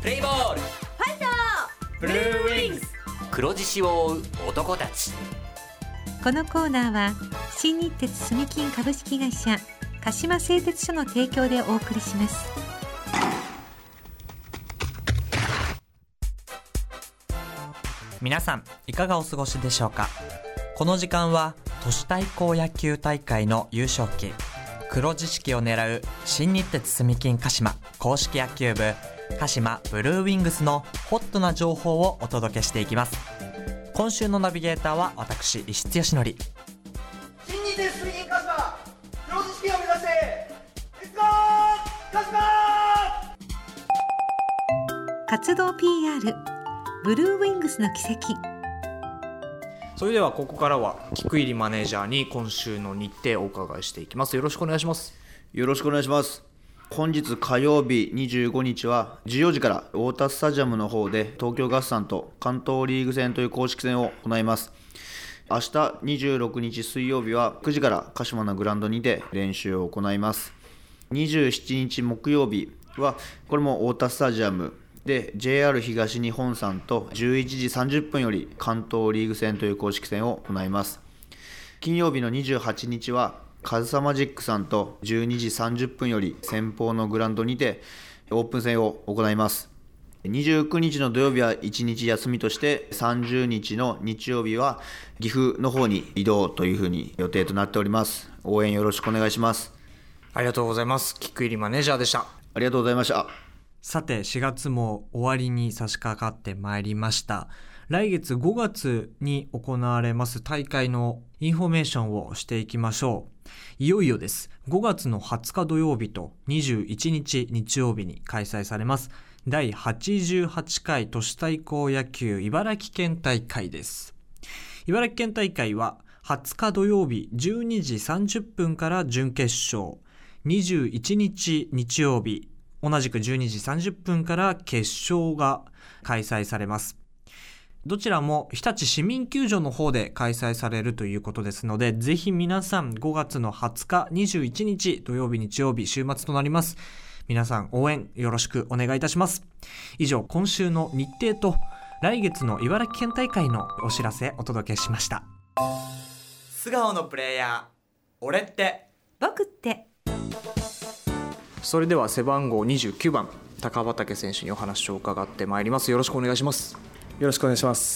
プレイボール、 ファイト、 ブルーウィングス、黒獅子を追う男たち。 このコーナーは新日鉄住金株式会社鹿島製鉄所の提供でお送りします。 皆さんいかがお過ごしでしょうか。この時間は都市対抗野球大会の優勝旗黒獅子を狙う新日鉄住金鹿島公式野球部鹿島ブルーウィングスのホットな情報をお届けしていきます。今週のナビゲーターは私石津義則。 新日鉄住金鹿島黒獅子を目指してレッツゴー鹿島。 活動 PR ブルーウィングスの奇跡。 それではここからは菊入マネージャーに今週の日程をお伺いしていきます。よろしくお願いします。 よろしくお願いします。本日火曜日25日は14時から太田スタジアムの方で東京ガスさんと関東リーグ戦という公式戦を行います。明日26日水曜日は9時から鹿島のグラウンドにて練習を行います。27日木曜日はこれも太田スタジアムで JR 東日本さんと11時30分より関東リーグ戦という公式戦を行います。金曜日の28日はカズサマジックさんと12時30分より先方のグラウンドにてオープン戦を行います。29日の土曜日は1日休みとして30日の日曜日は岐阜の方に移動というふうに予定となっております。応援よろしくお願いします。 ありがとうございます。菊入マネージャーでした。 ありがとうございました。 さて4月も終わりに差し掛かってまいりました。来月5月に行われます大会のインフォメーションをしていきましょう。いよいよです。5月の20日土曜日と21日日曜日に開催されます第88回都市対抗野球茨城県大会です。茨城県大会は20日土曜日12時30分から準決勝、21日日曜日同じく12時30分から決勝が開催されます。どちらも日立市民球場の方で開催されるということですので、ぜひ皆さん5月の20日、21日土曜日、日曜日、週末となります。皆さん応援よろしくお願いいたします。以上、今週の日程と来月の茨城県大会のお知らせお届けしました。素顔のプレイヤー、俺って僕って。 それでは背番号29番高畠選手にお話を伺ってまいります。よろしくお願いします。 よろしくお願いします。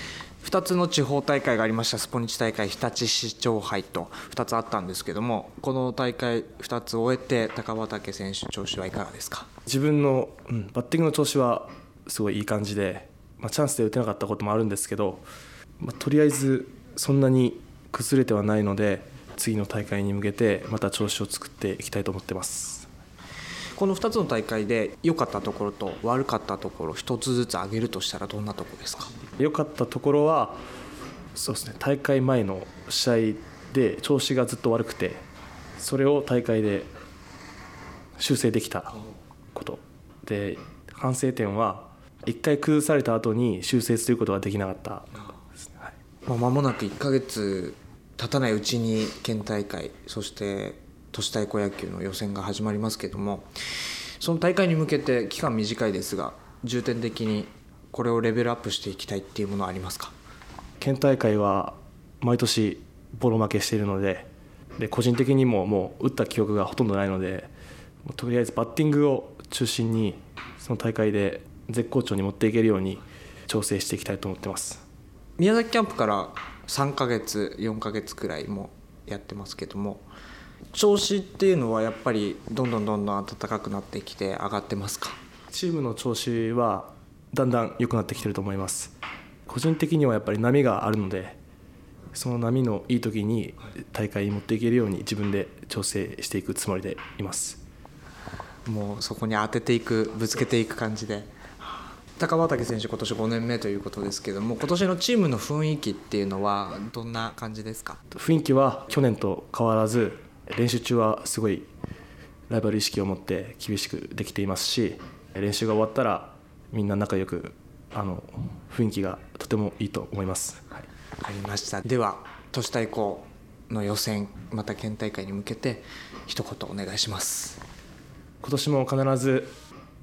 2つの地方大会がありました。スポニチ大会、日立市長杯と2つあったんですけども、この大会2つ終えて高畠選手調子はいかがですか？ 自分の、バッティングの調子はすごいいい感じで、チャンスで打てなかったこともあるんですけど、とりあえずそんなに崩れてはないので、次の大会に向けてまた調子を作っていきたいと思ってます。 この2つの大会で良かったところと悪かったところ1つずつ挙げるとしたらどんなところですか？ 良かったところはそうですね、大会前の試合で調子がずっと悪くて、それを大会で修正できたことで、反省点は1回崩された後に修正することができなかったですね。 間もなく1ヶ月経たないうちに県大会、そして都市対抗野球の予選が始まりますけども、その大会に向けて期間短いですが重点的にこれをレベルアップしていきたいっていうものはありますか？ 県大会は毎年ボロ負けしているので、個人的にももう打った記憶がほとんどないので、とりあえずバッティングを中心にその大会で絶好調に持っていけるように調整していきたいと思ってます。 宮崎キャンプから3ヶ月4ヶ月くらいもやってますけども、調子っていうのはやっぱりどんどん暖かくなってきて上がってますか？ チームの調子はだんだん良くなってきてると思います。個人的にはやっぱり波があるので、その波のいい時に大会に持っていけるように自分で調整していくつもりでいます。 もうそこに当てていく、ぶつけていく感じで。高畠選手今年5年目ということですけども、今年のチームの雰囲気っていうのはどんな感じですか？ 雰囲気は去年と変わらず、練習中はすごいライバル意識を持って厳しくできていますし、練習が終わったらみんな仲良く、雰囲気がとてもいいと思います。 わかりました。では都市対抗の予選、また県大会に向けて一言お願いします。 今年も必ず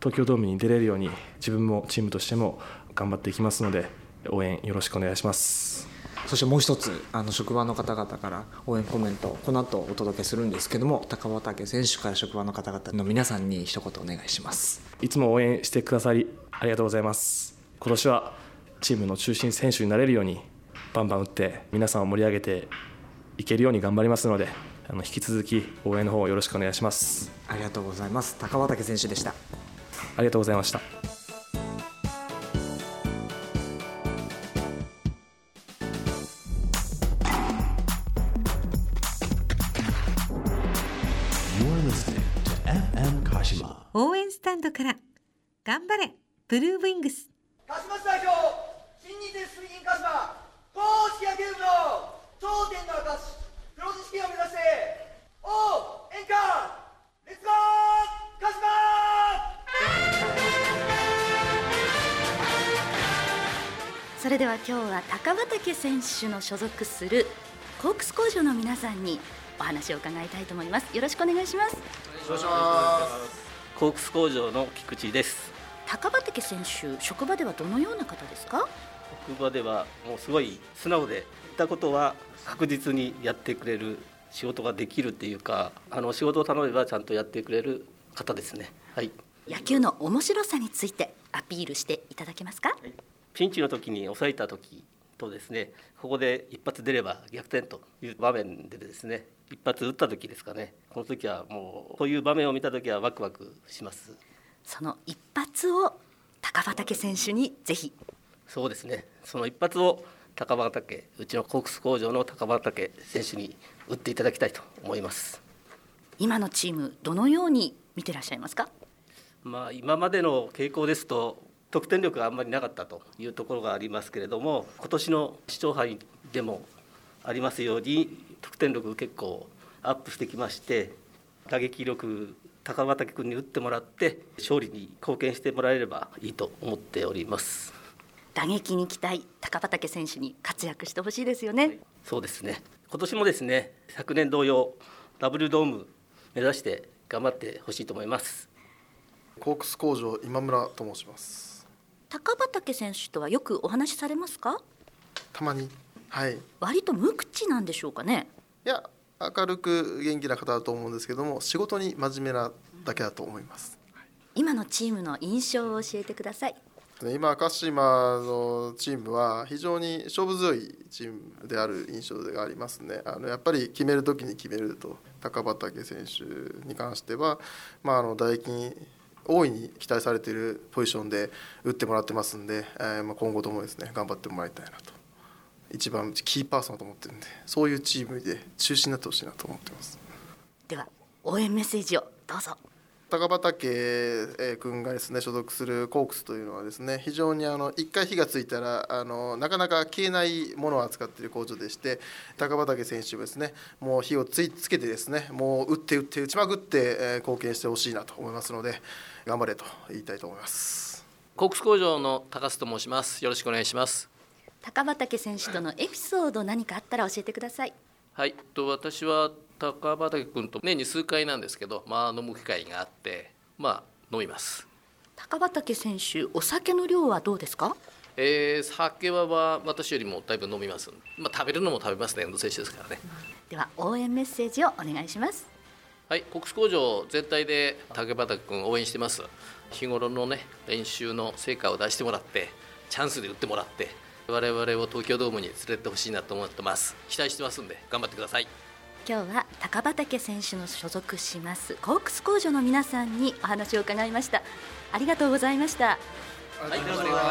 東京ドームに出れるように自分もチームとしても頑張っていきますので、応援よろしくお願いします。 そしてもう一つ職場の方々から応援コメントをこの後お届けするんですけども、高畠選手から職場の方々の皆さんに一言お願いします。 いつも応援してくださりありがとうございます。今年はチームの中心選手になれるようにバンバン打って皆さんを盛り上げていけるように頑張りますので、引き続き応援の方よろしくお願いします。 ありがとうございます。高畠選手でした。 ありがとうございました。 応援スタンドから頑張れブルーウィングス。 鹿島市代表新日鉄住金鹿島公式野球部の頂点の証黒字式を目指して応援歌レッツゴー鹿島。 それでは今日は高畠選手の所属するコークス工場の皆さんにお話を伺いたいと思います。よろしくお願いします。 お願いします。 コークス工場の菊池です。 高畠選手、職場ではどのような方ですか？ 職場ではもうすごい素直で、言ったことは確実にやってくれる、仕事ができるっていうか、仕事を頼めばちゃんとやってくれる方ですね。はい。 野球の面白さについてアピールしていただけますか？ はい、ピンチの時に抑えた時とですね、ここで一発出れば逆転という場面でですね、一発打った時ですかね、この時はもうこういう場面を見た時はワクワクします。 その一発を高畠選手にぜひ。 そうですね、その一発を高畠、うちのコークス工場の高畠選手に打っていただきたいと思います。 今のチームどのように見てらっしゃいますか？ 今までの傾向ですと得点力があんまりなかったというところがありますけれども、今年の市長杯でもありますように得点力結構アップしてきまして、打撃力高畠君に打ってもらって勝利に貢献してもらえればいいと思っております。 打撃に期待、高畠選手に活躍してほしいですよね。 はい、そうですね。今年もですね、昨年同様ダブルドーム目指して頑張ってほしいと思います。 コークス工場今村と申します。 高畠選手とはよくお話しされますか？ たまに。はい。 割と無口なんでしょうかね？ いや、明るく元気な方だと思うんですけども、仕事に真面目なだけだと思います。 今のチームの印象を教えてください。 今鹿島のチームは非常に勝負強いチームである印象がありますね。やっぱり決めるときに決めると、高畠選手に関しては、打撃に大いに期待されているポジションで打ってもらってますんで、今後ともですね頑張ってもらいたいなと、一番キーパーソンだと思ってるんで、そういうチームで中心になってほしいなと思ってます。では応援メッセージをどうぞ。 高畠君がですね所属するコークスというのはですね、非常に一回火がついたらなかなか消えないものを扱っている工場でして、高畠選手はですねもう火をつけてですね、もう打ちまくって貢献してほしいなと思いますので、頑張れと言いたいと思います。 コークス工場の高須と申します。よろしくお願いします。 高畠選手とのエピソード何かあったら教えてください。 はい、私は高畠君と年に数回なんですけど、飲む機会があって、飲みます。 高畠選手、お酒の量はどうですか？ 酒は私よりもだいぶ飲みます。食べるのも食べますね、運動選手ですからね。 では応援メッセージをお願いします。 はい、コークス工場全体で高畠君応援してます。日頃のね練習の成果を出してもらって、チャンスで打ってもらって、我々を東京ドームに連れてってほしいなと思ってます。期待してますんで頑張ってください。 今日は高畠選手の所属しますコークス工場の皆さんにお話を伺いました。ありがとうございました。 はい、ありがとうございました。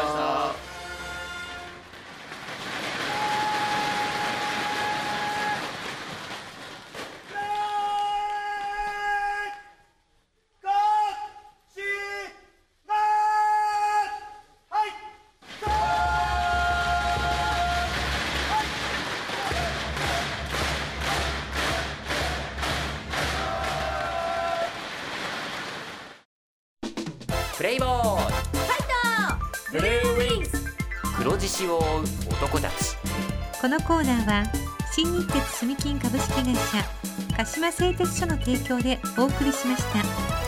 プレイボールファイトブルーウィングス、黒獅子を追う男たち。 このコーナーは新日鉄住金株式会社鹿島製鉄所の提供でお送りしました。